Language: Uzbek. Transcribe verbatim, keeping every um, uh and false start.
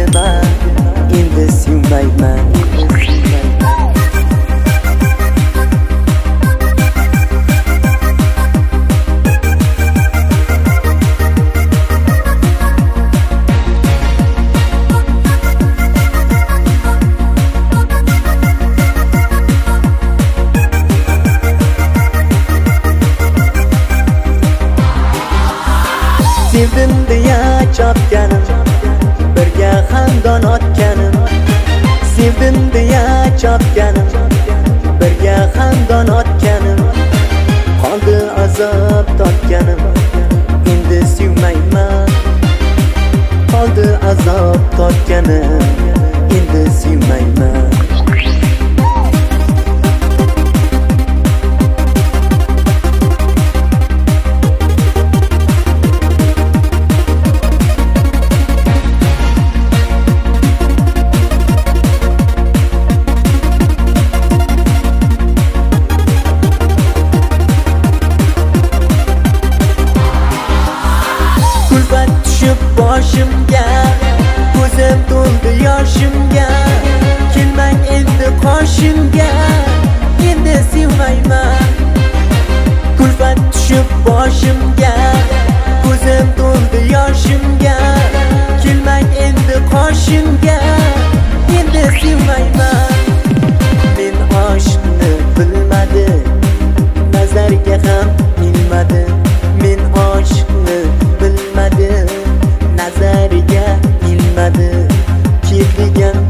dema, endi sevmayman. Sevdim deya chopganim, birga xandon otganim. Sevdim deya chopganim, birga xandon otganim. Qoldi azob tortganim, endi sevmayman. Qoldi azob tortganim, endi sevmayman. Boshimga, ko'zim to'ldi yoshimga. Kelmang endi qoshimga, endi sevmayman. Kulfat tushib boshimga, ko'zim to'ldi yoshimga. Kelmang endi qoshimga, endi sevmayman. Men oshni bilmadim, nazarga ham ilmadim. Men oshni bilmadim, nazariga ilmadi. Kel degan